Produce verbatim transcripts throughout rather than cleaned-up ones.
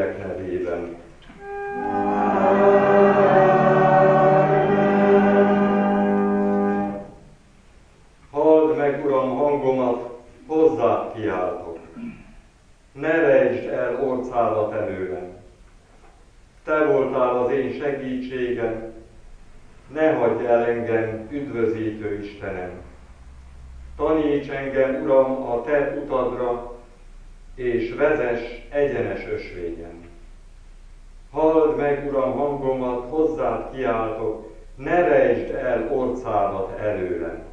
Szentlélek nevében. Halld meg, Uram, hangomat, hozzád kiáltok. Ne rejtsd el orcádat előlem. Te voltál az én segítségem, ne hagyj el engem, üdvözítő Istenem. Taníts engem, Uram, a te utadra, és vezess egyenes ösvényen. Halld meg, Uram, hangomat, hozzád kiáltok, ne rejtsd el orcádat előlem.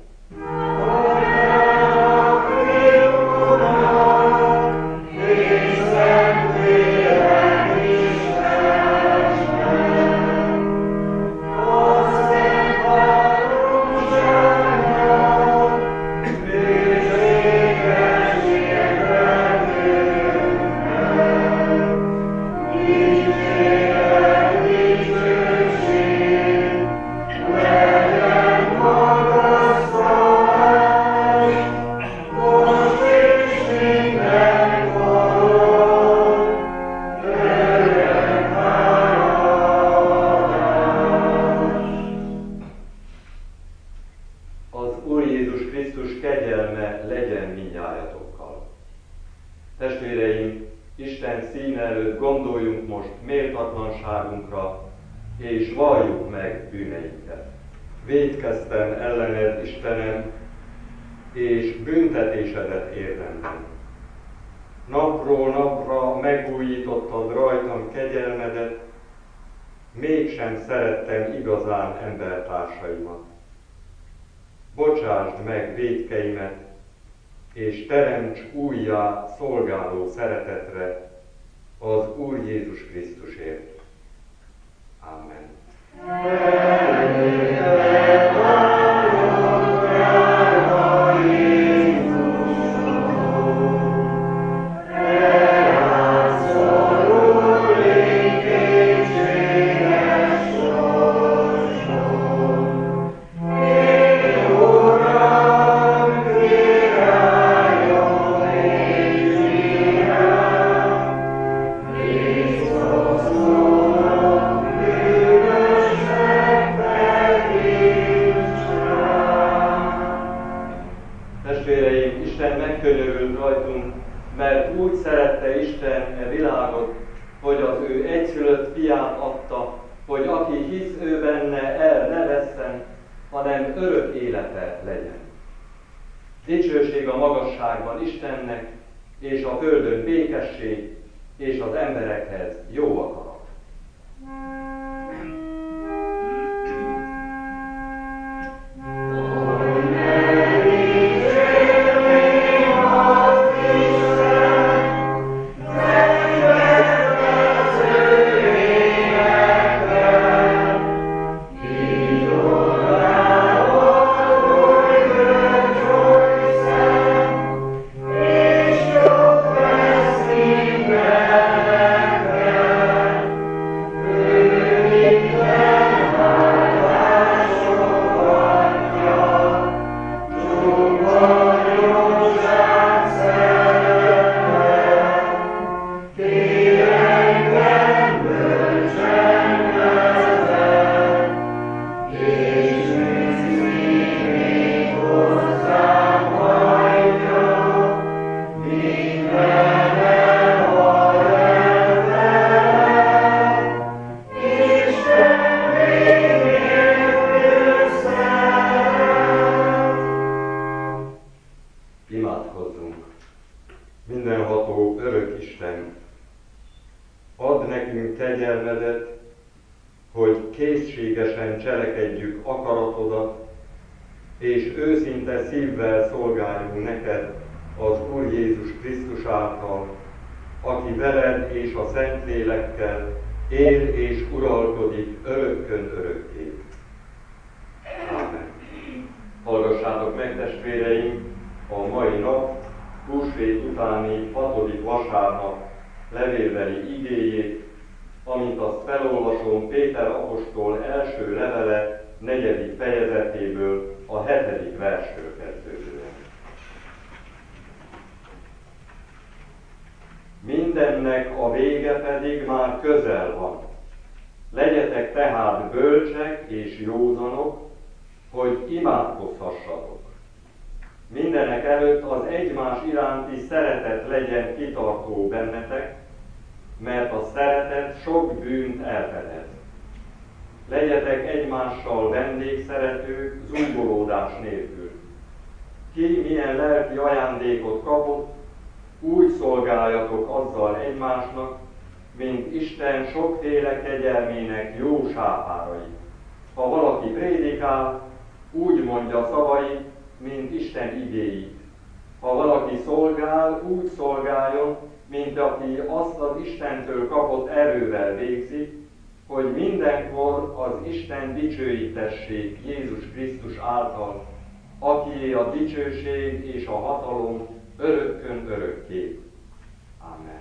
Testvéreim, Isten színe előtt gondoljunk most méltatlanságunkra, és valljuk meg bűneinket. Vétkeztem ellened, Istenem, és büntetésedet érdemlem. Napról napra megújítottad rajtam kegyelmedet, mégsem szerettem igazán embertársaimat. Bocsásd meg vétkeimet, és teremts újjá szolgáló szeretetre az Úr Jézus Krisztusért. Amen. Testvéreim, Isten megkönyörült rajtunk, mert úgy szerette Isten e világot, hogy az ő egyszülött fiát adta, hogy aki hisz ő benne, el ne vesszen, hanem örök élete legyen. Dicsőség a magasságban Istennek, és a földön békesség, és az emberekhez jó akarat. Imádkozzunk! Mindenható örök Isten, add nekünk kegyelmedet, hogy készségesen cselekedjük akaratodat, és őszinte szívvel szolgáljunk neked az Úr Jézus Krisztus által, aki veled és a Szentlélekkel él és uralkodik örökkön örökké. Ámen. Hallgassátok meg, testvéreim, a mai nap, húsvét utáni hatodik vasárnap levélbeli igéjét, amint azt felolvasom Péter apostol első levele negyedik fejezetéből, a hetedik verstől kezdődően. Minden ennek a vége pedig már közel van. Legyetek tehát bölcsek és józanok, hogy imádkozhassatok. Mindenek előtt az egymás iránti szeretet legyen kitartó bennetek, mert a szeretet sok bűnt elfedez. Legyetek egymással vendégszeretők, zúgolódás nélkül. Ki milyen lelki ajándékot kapott, úgy szolgáljatok azzal egymásnak, mint Isten sokféle kegyelmének jó sápárai. Ha valaki prédikál, úgy mondja szavait, mint Isten igéit. Ha valaki szolgál, úgy szolgáljon, mint aki azt az Istentől kapott erővel végzi, hogy mindenkor az Isten dicsőítessék Jézus Krisztus által, akié a dicsőség és a hatalom örökkön örökké. Amen.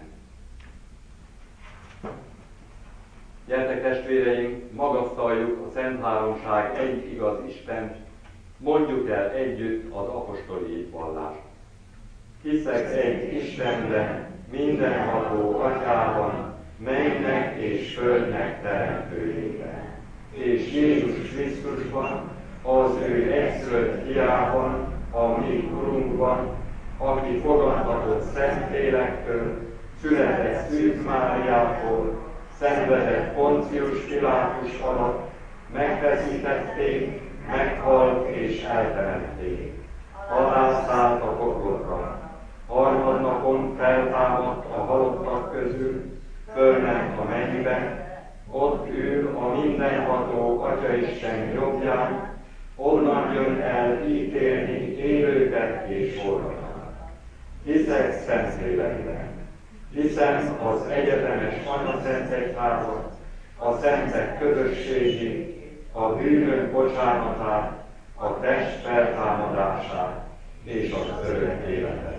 Gyertek testvéreim, magasztaljuk a Szent Háromság egy igaz Istent, mondjuk el együtt az apostoli hitvallást. Hiszek egy Istenben, mindenható Atyában, mennynek és földnek teremtőjében, és Jézus Krisztusban, az ő egyszülött fiában, a mi Urunkban, aki fogantatott Szentlélektől, született Szűz Máriától, szenvedett Poncius Pilátus alatt, megfeszítették, meghalt és eltemették. Alászállt a poklokra, harmadnapon feltámadt a halottak közül, fölment a mennybe, ott ül a mindenható Atyaisten jobbján, onnan jön el ítélni élőket és holtakat. Hiszek Szentlélekben, hiszem az egyetemes Anyaszentegyházat, a szentek közösségét, a bűnök bocsánatát, a test feltámadását és az örök életet.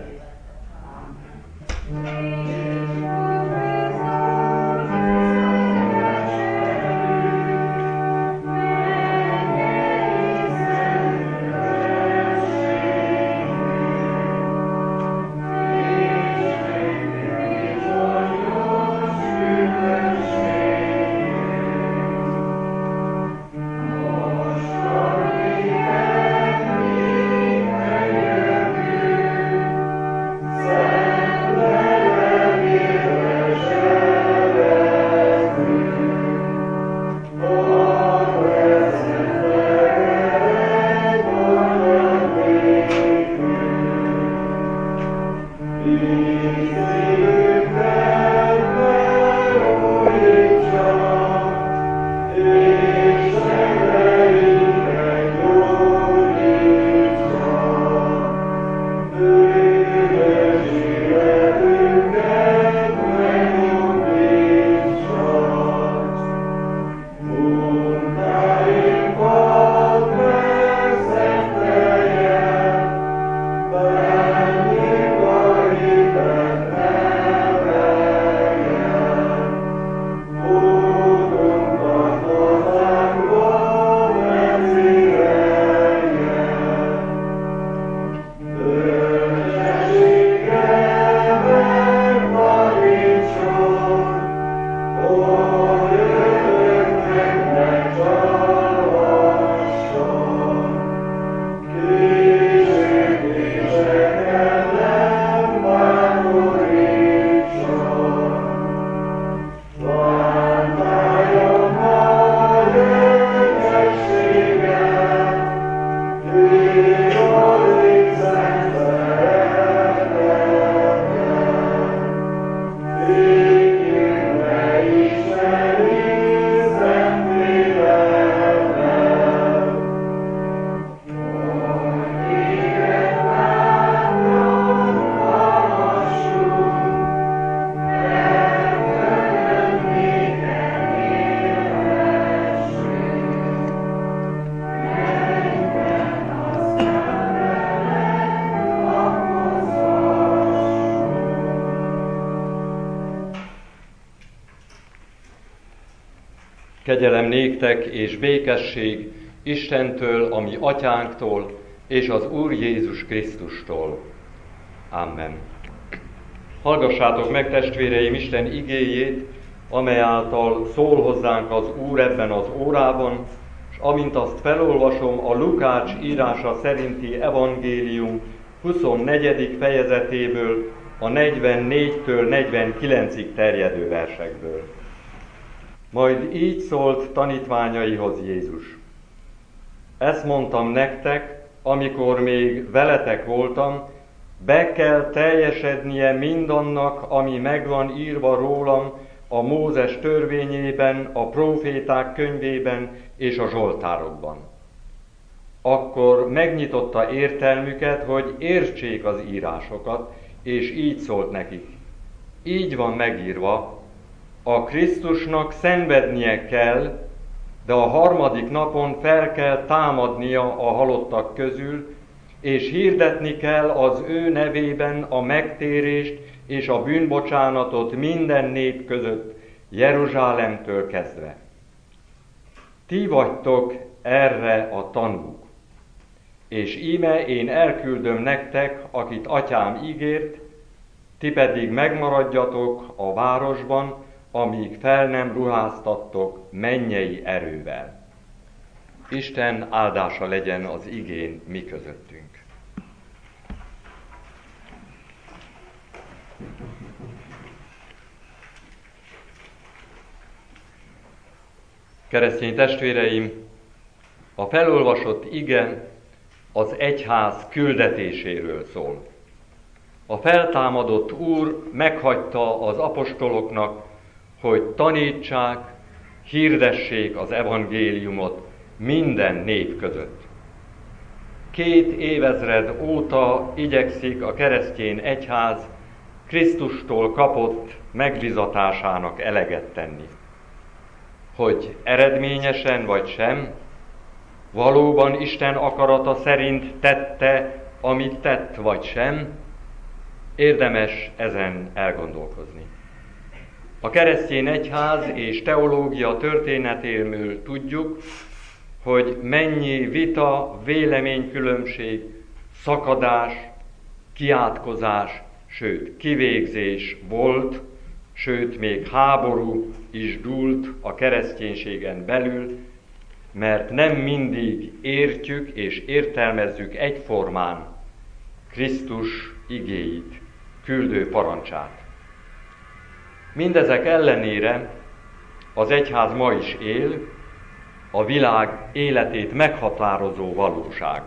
Kegyelem néktek és békesség Istentől, a mi atyánktól, és az Úr Jézus Krisztustól. Amen. Hallgassátok meg, testvéreim, Isten igéjét, amely által szól hozzánk az Úr ebben az órában, és amint azt felolvasom, a Lukács írása szerinti evangélium huszonnegyedik fejezetéből, a negyvennégytől negyvenkilencig terjedő versekből. Majd így szólt tanítványaihoz Jézus: Ezt mondtam nektek, amikor még veletek voltam, be kell teljesednie mindannak, ami megvan írva rólam a Mózes törvényében, a próféták könyvében és a zsoltárokban. Akkor megnyitotta értelmüket, hogy értsék az írásokat, és így szólt nekik: Így van megírva, a Krisztusnak szenvednie kell, de a harmadik napon fel kell támadnia a halottak közül, és hirdetni kell az ő nevében a megtérést és a bűnbocsánatot minden nép között, Jeruzsálemtől kezdve. Ti vagytok erre a tanúk, és íme én elküldöm nektek, akit atyám ígért, ti pedig megmaradjatok a városban, amíg fel nem ruháztattok mennyei erővel. Isten áldása legyen az igén mi közöttünk. Keresztény testvéreim, a felolvasott ige az egyház küldetéséről szól. A feltámadott Úr meghagyta az apostoloknak, hogy tanítsák, hirdessék az evangéliumot minden nép között. Két évezred óta igyekszik a keresztény egyház Krisztustól kapott megbizatásának eleget tenni. Hogy eredményesen vagy sem, valóban Isten akarata szerint tette, amit tett vagy sem, érdemes ezen elgondolkozni. A keresztény egyház és teológia történetéből tudjuk, hogy mennyi vita, véleménykülönbség, szakadás, kiátkozás, sőt kivégzés volt, sőt még háború is dúlt a kereszténységen belül, mert nem mindig értjük és értelmezzük egyformán Krisztus igéit, küldő parancsát. Mindezek ellenére az egyház ma is él, a világ életét meghatározó valóság.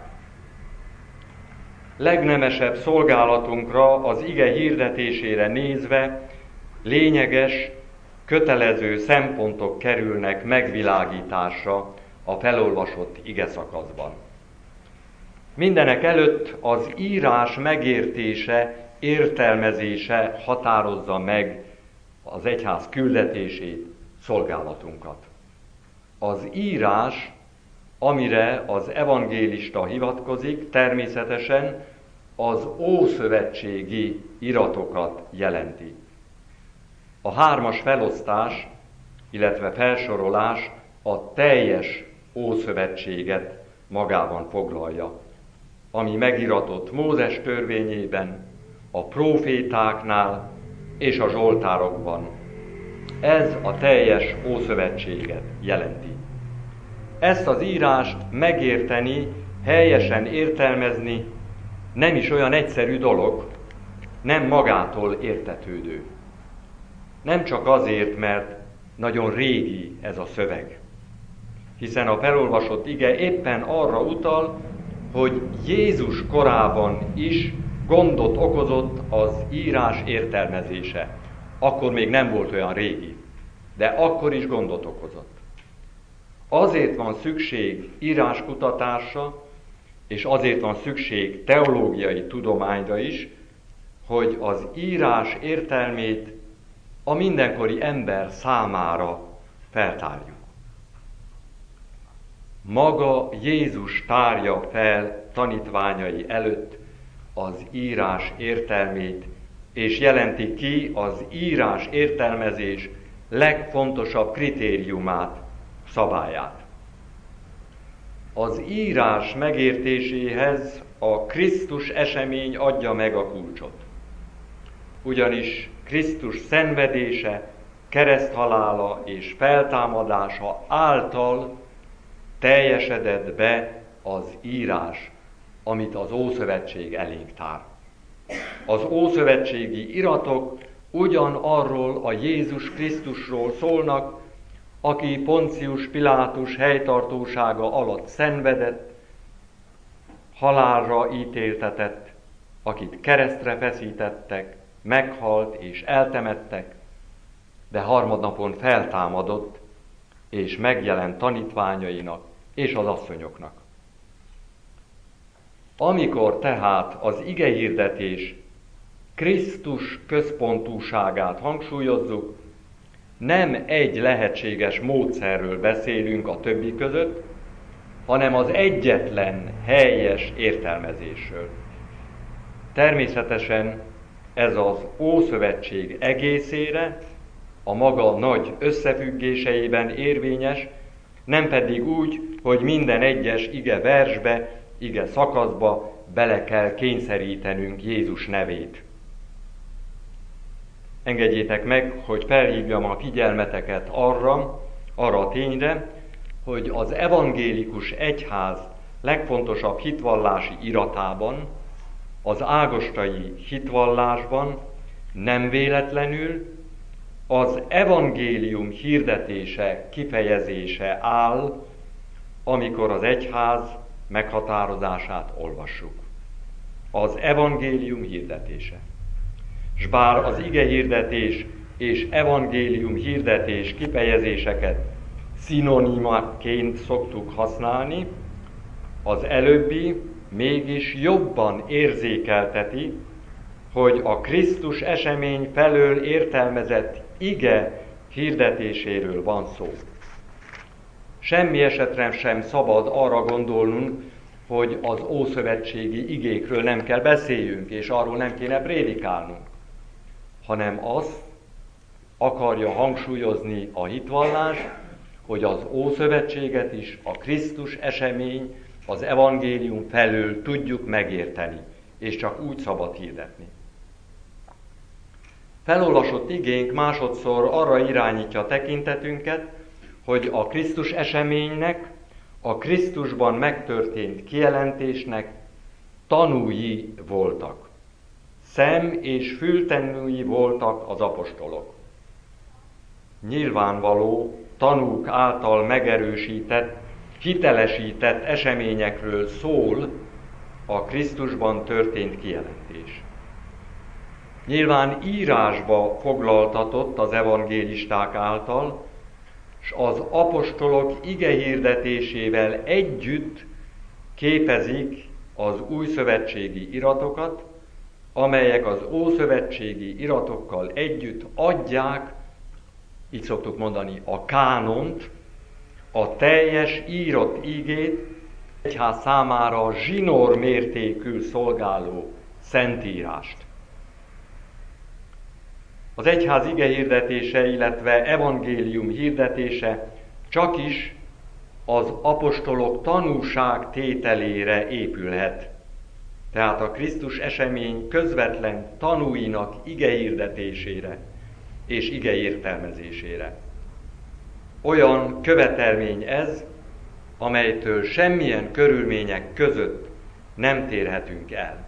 Legnemesebb szolgálatunkra, az ige hirdetésére nézve lényeges, kötelező szempontok kerülnek megvilágításra a felolvasott ige szakaszban. Mindenek előtt az írás megértése, értelmezése határozza meg az egyház küldetését, szolgálatunkat. Az írás, amire az evangélista hivatkozik, természetesen az ószövetségi iratokat jelenti. A hármas felosztás, illetve felsorolás a teljes ószövetséget magában foglalja, ami megiratott Mózes törvényében, a prófétáknál és a zsoltárokban. Ez a teljes ószövetséget jelenti. Ezt az írást megérteni, helyesen értelmezni nem is olyan egyszerű dolog, nem magától értetődő. Nem csak azért, mert nagyon régi ez a szöveg, hiszen a felolvasott ige éppen arra utal, hogy Jézus korában is gondot okozott az írás értelmezése. Akkor még nem volt olyan régi, de akkor is gondot okozott. Azért van szükség íráskutatásra, és azért van szükség teológiai tudományra is, hogy az írás értelmét a mindenkori ember számára feltárjuk. Maga Jézus tárja fel tanítványai előtt az írás értelmét, és jelenti ki az írás értelmezés legfontosabb kritériumát, szabályát. Az írás megértéséhez a Krisztus esemény adja meg a kulcsot. ugyanis Krisztus szenvedése, kereszthalála és feltámadása által teljesedett be az írás, amit az Ószövetség elénk tár. Az ószövetségi iratok ugyanarról a Jézus Krisztusról szólnak, aki Poncius Pilátus helytartósága alatt szenvedett, halálra ítéltetett, akit keresztre feszítettek, meghalt és eltemettek, de harmadnapon feltámadott, és megjelent tanítványainak és az asszonyoknak. Amikor tehát az igehirdetés Krisztus központúságát hangsúlyozzuk, nem egy lehetséges módszerről beszélünk a többi között, hanem az egyetlen helyes értelmezésről. Természetesen ez az Ószövetség egészére, a maga nagy összefüggéseiben érvényes, nem pedig úgy, hogy minden egyes ige versbe, ige szakaszba bele kell kényszerítenünk Jézus nevét. Engedjétek meg, hogy felhívjam a figyelmeteket arra, arra a tényre, hogy az evangélikus egyház legfontosabb hitvallási iratában, az ágostai hitvallásban nem véletlenül az evangélium hirdetése kifejezése áll, amikor az egyház meghatározását olvassuk. Az evangélium hirdetése. S bár az igehirdetés és evangélium hirdetés kifejezéseket szinonimaként szoktuk használni, az előbbi mégis jobban érzékelteti, hogy a Krisztus esemény felől értelmezett ige hirdetéséről van szó. Semmi esetre sem szabad arra gondolnunk, hogy az ószövetségi igékről nem kell beszéljünk, és arról nem kéne prédikálnunk, hanem azt akarja hangsúlyozni a hitvallás, hogy az Ószövetséget is a Krisztus esemény, az evangélium felől tudjuk megérteni, és csak úgy szabad hirdetni. Felolvasott igénk másodszor arra irányítja a tekintetünket, hogy a Krisztus eseménynek, a Krisztusban megtörtént kijelentésnek tanúi voltak. Szem- és fültanúi voltak az apostolok. Nyilvánvaló tanúk által megerősített, hitelesített eseményekről szól a Krisztusban történt kijelentés. Nyilván írásba foglaltatott az evangélisták által, s az apostolok igehirdetésével együtt képezik az újszövetségi iratokat, amelyek az ószövetségi iratokkal együtt adják, így szoktuk mondani, a kánont, a teljes írott igét, egyház számára zsinór mértékű szolgáló szentírást. Az egyház ige hirdetése, illetve evangélium hirdetése csak is az apostolok tanúság tételére épülhet. Tehát a Krisztus esemény közvetlen tanúinak ige hirdetésére és ige értelmezésére. Olyan követelmény ez, amelytől semmilyen körülmények között nem térhetünk el.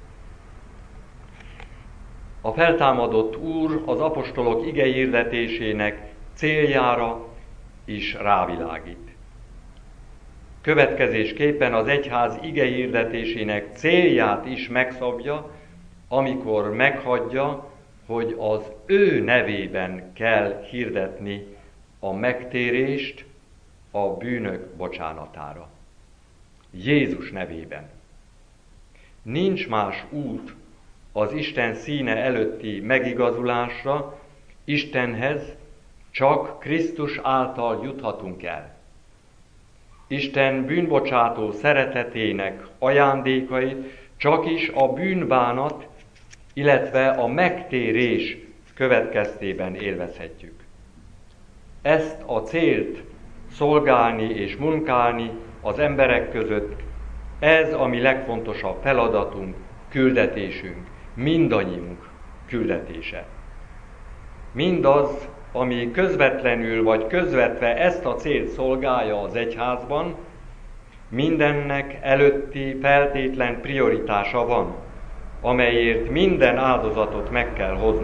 A feltámadott Úr az apostolok ige hirdetésének céljára is rávilágít. Következésképpen az egyház ige hirdetésének célját is megszabja, amikor meghagyja, hogy az ő nevében kell hirdetni a megtérést a bűnök bocsánatára. Jézus nevében. Nincs más út az Isten színe előtti megigazulásra, Istenhez csak Krisztus által juthatunk el. Isten bűnbocsátó szeretetének ajándékait csak is a bűnbánat, illetve a megtérés következtében élvezhetjük. Ezt a célt szolgálni és munkálni az emberek között, ez a mi legfontosabb feladatunk, küldetésünk, mindannyiunk. küldetése. Mindaz, ami közvetlenül vagy közvetve ezt a célt szolgálja az egyházban, mindennek előtti feltétlen prioritása van, amelyért minden áldozatot meg kell hozni.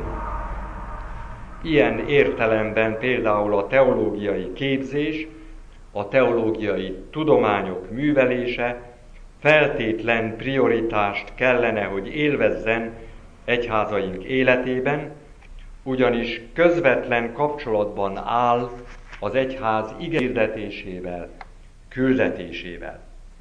Ilyen értelemben például a teológiai képzés, a teológiai tudományok művelése feltétlen prioritást kellene, hogy élvezzen egyházaink életében, ugyanis közvetlen kapcsolatban áll az egyház igehirdetésével, küldetésével.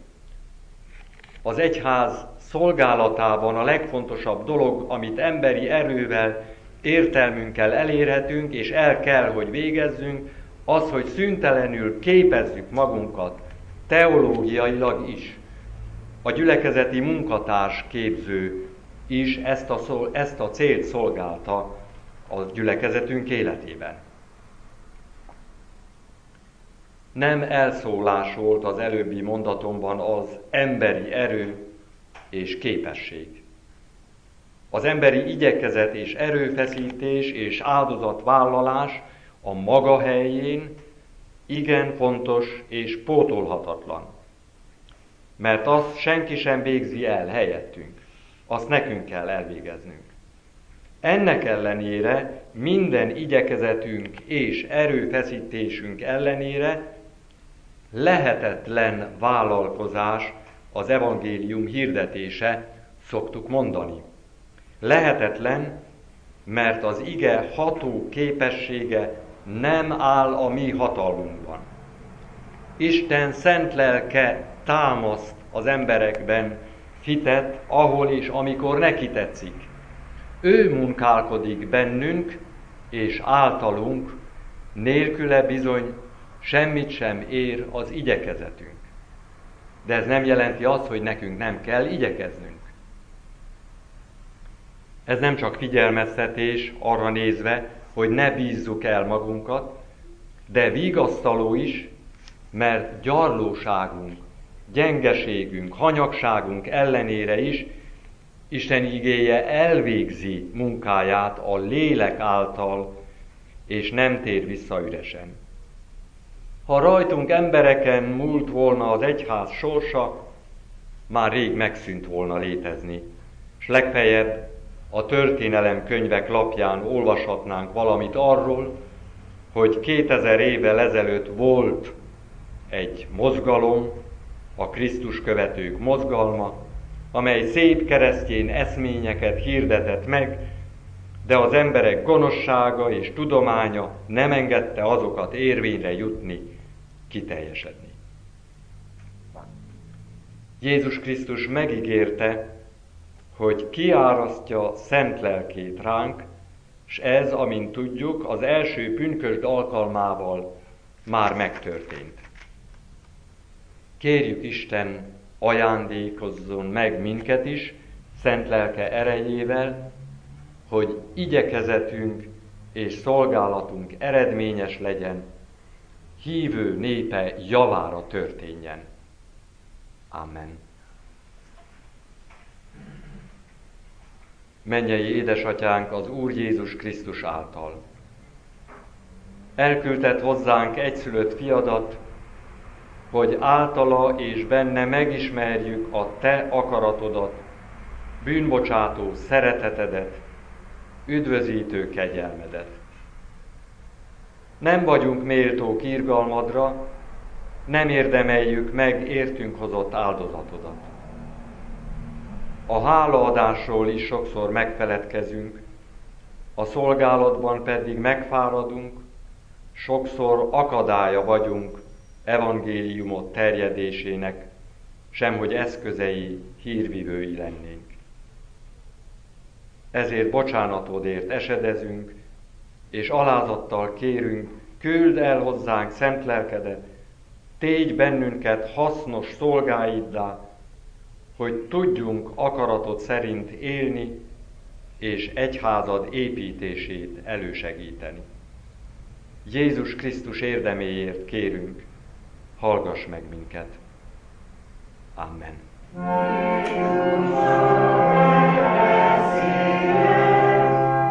Az egyház szolgálatában a legfontosabb dolog, amit emberi erővel, értelmünkkel elérhetünk, és el kell, hogy végezzünk, az, hogy szüntelenül képezzük magunkat teológiailag is. A gyülekezeti munkatárs képző is ezt a, szol, ezt a célt szolgálta a gyülekezetünk életében. Nem elszólás volt az előbbi mondatomban az emberi erő és képesség. Az emberi igyekezet és erőfeszítés és áldozatvállalás a maga helyén igen fontos és pótolhatatlan. Mert azt senki sem végzi el helyettünk. Azt nekünk kell elvégeznünk. Ennek ellenére, minden igyekezetünk és erőfeszítésünk ellenére lehetetlen vállalkozás az evangélium hirdetése, szoktuk mondani. Lehetetlen, mert az ige ható képessége nem áll a mi hatalmunkban. Isten szent lelke támaszt az emberekben hitet, ahol és amikor neki tetszik. Ő munkálkodik bennünk és általunk, nélküle bizony semmit sem ér az igyekezetünk. De ez nem jelenti azt, hogy nekünk nem kell igyekeznünk. Ez nem csak figyelmeztetés arra nézve, hogy ne bízzuk el magunkat, de vigasztaló is, mert gyarlóságunk, gyengeségünk, hanyagságunk ellenére is Isten igéje elvégzi munkáját a lélek által, és nem tér vissza üresen. Ha rajtunk embereken múlt volna az egyház sorsa, már rég megszűnt volna létezni, s legfeljebb a történelem könyvek lapján olvashatnánk valamit arról, hogy kétezer évvel ezelőtt volt egy mozgalom, a Krisztus követők mozgalma, amely szép keresztény eszményeket hirdetett meg, de az emberek gonoszsága és tudománya nem engedte azokat érvényre jutni, kiteljesedni. Jézus Krisztus megígérte, hogy kiárasztja szent lelkét ránk, s ez, amint tudjuk, az első pünkösd alkalmával már megtörtént. Kérjük Isten, ajándékozzon meg minket is, szent lelke erejével, hogy igyekezetünk és szolgálatunk eredményes legyen, hívő népe javára történjen. Amen. Mennyei édesatyánk az Úr Jézus Krisztus által. Elküldted hozzánk egyszülött fiadat, hogy általa és benne megismerjük a te akaratodat, bűnbocsátó szeretetedet, üdvözítő kegyelmedet. Nem vagyunk méltók irgalmadra, nem érdemeljük meg értünk hozott áldozatodat. A hálaadásról is sokszor megfeledkezünk, a szolgálatban pedig megfáradunk, sokszor akadálya vagyunk evangéliumot terjedésének, semhogy eszközei, hírvivői lennénk. Ezért bocsánatodért esedezünk, és alázattal kérünk, küld el hozzánk szent lelkedet, tégy bennünket hasznos szolgáiddá, hogy tudjunk akaratod szerint élni, és egyházad építését elősegíteni. Jézus Krisztus érdeméért kérünk, hallgass meg minket. Amen.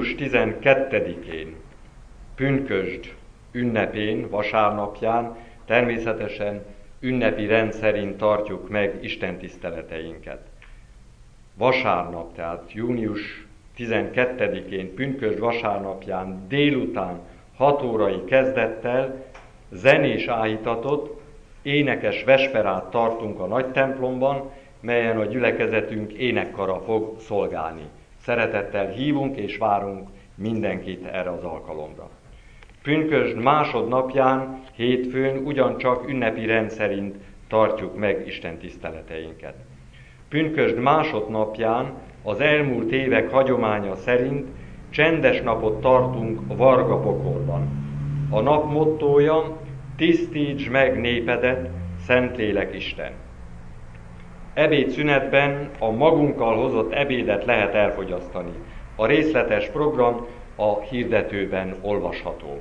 június tizenkettedikén, pünkösd ünnepén, vasárnapján természetesen ünnepi rendszerint tartjuk meg istentiszteleteinket. Vasárnap, tehát június tizenkettedikén, pünkösd vasárnapján délután hat órai kezdettel zenés áhítatot, énekes vesperát tartunk a nagy templomban, melyen a gyülekezetünk énekkara fog szolgálni. Szeretettel hívunk és várunk mindenkit erre az alkalomra. Pünkösd másodnapján, hétfőn ugyancsak ünnepi rendszerint tartjuk meg istentiszteleteinket. Pünkösd másodnapján az elmúlt évek hagyománya szerint csendes napot tartunk Varga-Pokorban. A nap mottója: tisztíts meg népedet, Szentlélek Isten. Ebédszünetben a magunkkal hozott ebédet lehet elfogyasztani. A részletes program a hirdetőben olvasható.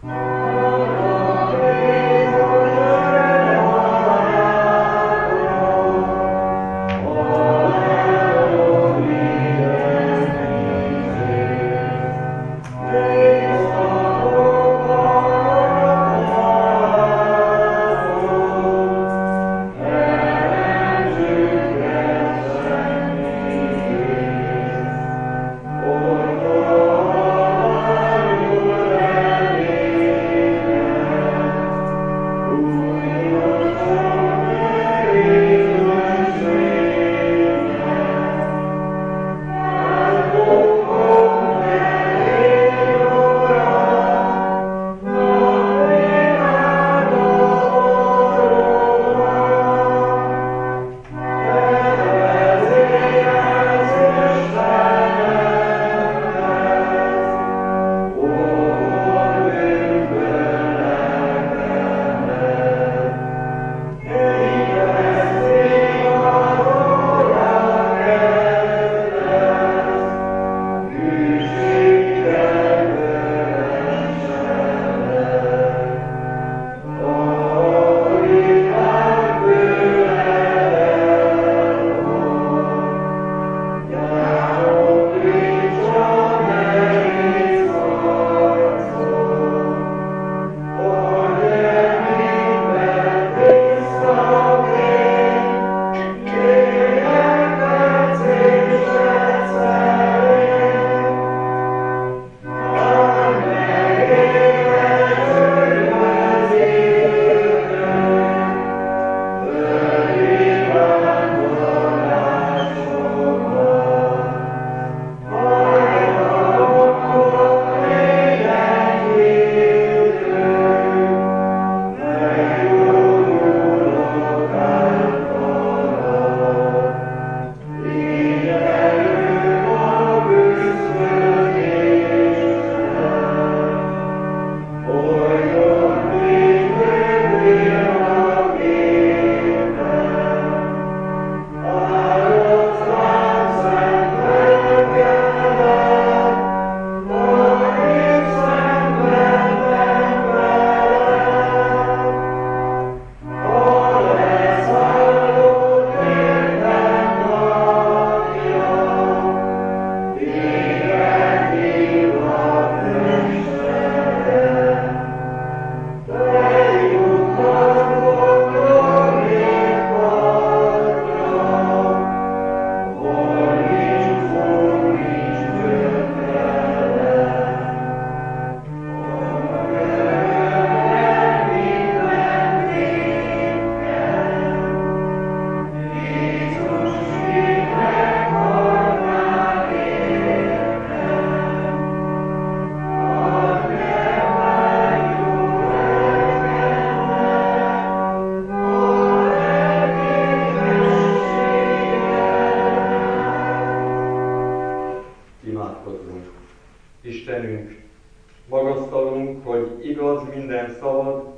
Istenünk, magasztalunk, hogy igaz minden szavad,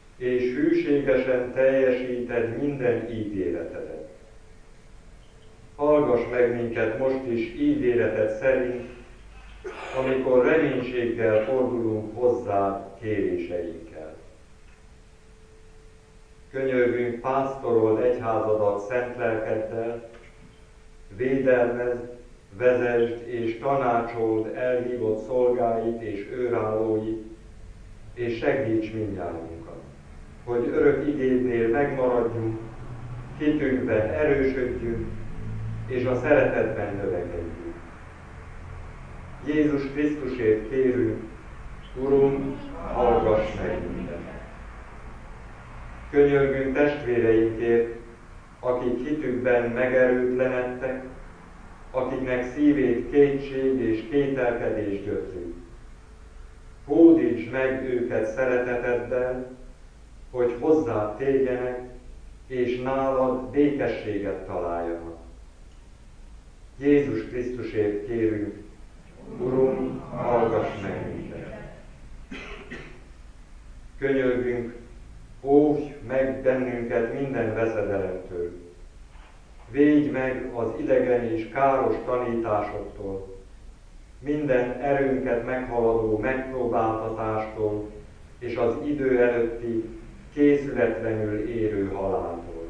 és hűségesen teljesíted minden ígéretedet. Hallgass meg minket most is ígéreted szerint, amikor reménységgel fordulunk hozzád kéréseinkkel. Könyörgünk, pásztorold egyházadat szent lelkeddel, védelmezd vezesd és tanácsold elhívott szolgáit és őrállóit, és segíts mindnyájunkat, hogy örök igédnél megmaradjunk, hitünkben erősödjünk, és a szeretetben növekedjünk. Jézus Krisztusért kérünk, Urunk, hallgass meg minket! Könyörgünk testvéreinkért, akik hitükben megerőtlenedtek, akiknek szívét kétség és kételkedés gyötri. Hódítsd meg őket szereteteddel, hogy hozzád térjenek, és nálad békességet találjanak. Jézus Krisztusért kérünk, Urunk, hallgass meg minket! Könyörgünk, óvj meg bennünket minden veszedelemtől. Védj meg az idegen és káros tanításoktól, minden erőnket meghaladó megpróbáltatástól és az idő előtti készületlenül érő haláltól.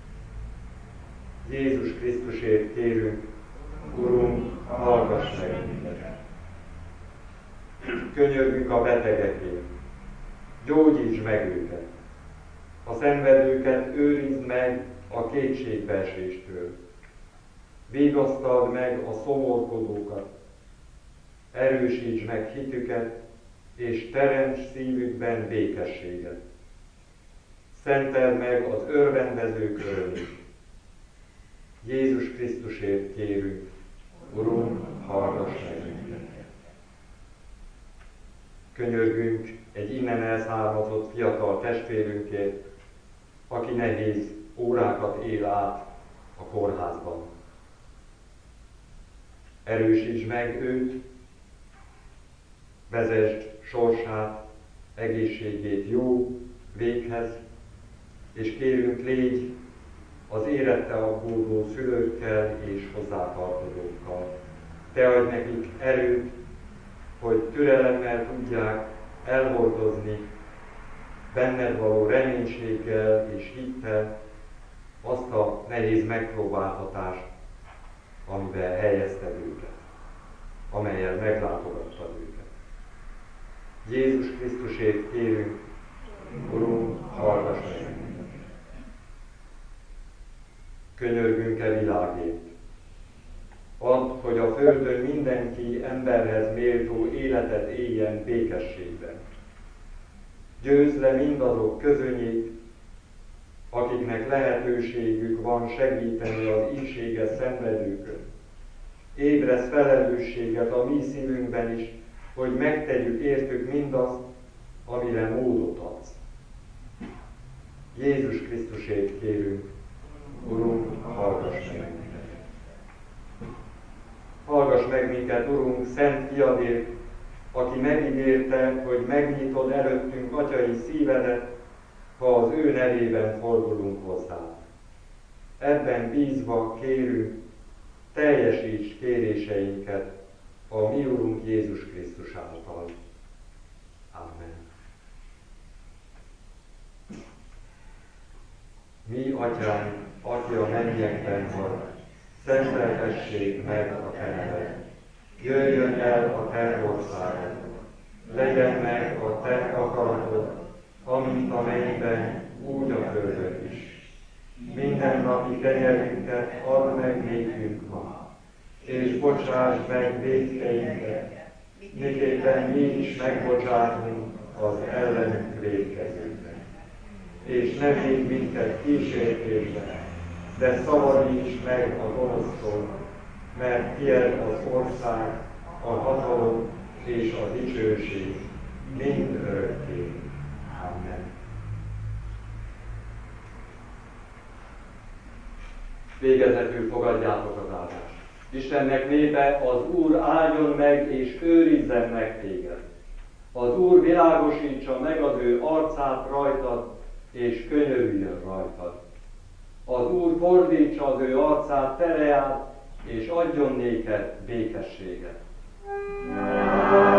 Jézus Krisztusért kérünk, Urunk, hallgass meg minket! Könyörgünk a betegekért, gyógyítsd meg őket, a szenvedőket őrizd meg a kétségbeeséstől, vigasztald meg a szomorkodókat, erősítsd meg hitüket, és teremts szívükben békességet. Szenteld meg az örvendezők örömét. Jézus Krisztusért kérünk, Urunk, hallgass meg minket! Könyörgünk egy innen elszármazott fiatal testvérünkért, aki nehéz órákat él át a kórházban. Erősítsd meg őt, vezesd sorsát, egészségét jó véghez, és kérünk, légy az érette aggódó szülőkkel és hozzátartozókkal. Te adj nekik erőt, hogy türelemmel tudják elhordozni benned való reménységgel és hittel azt a nehéz megpróbáltatást, amiben helyezted őket, amellyel meglátogattad őket. Jézus Krisztusért kérünk, Urunk, hallgass meg minket! Könyörgünk e világért. Add, hogy a földön mindenki emberhez méltó életet éljen békességben. Győzd le mindazok közönyét, akiknek lehetőségük van segíteni az ínséges szenvedőkön. Ébresz felelősséget a mi szívünkben is, hogy megtegyük értük mindazt, amire módot adsz. Jézus Krisztusért kérünk, Urunk, hallgass meg minket! Hallgass meg minket, Urunk, szent fiadért, aki megígérte, hogy megnyitod előttünk atyai szívedet, ha az ő nevében fordulunk hozzá. Ebben bízva kérünk, teljesíts kéréseinket a mi Urunk Jézus Krisztus által. Amen. Mi, Atyánk, aki a mennyekben vagy, szenteltessék meg a te neved. Jöjjön el a te országod, legyen meg a te akaratod, amint a mennyben, úgy a földön is. Minden napi kenyerünket add meg nékünk ma, és bocsáss meg vétkeinket, miképpen mi is megbocsátunk az ellenünk vétkezőknek. És ne védj minket kísértésbe, de szabadíts meg a gonosztól, mert tiéd az ország, a hatalom és a dicsőség mind örökké. Amen. Végezetül fogadjátok az áldást. Istennek népe, az Úr áldjon meg és őrizzen meg téged. Az Úr világosítsa meg az ő arcát rajtad, és könyörüljön rajtad. Az Úr fordítsa az ő arcát tereát, és adjon néked békességet.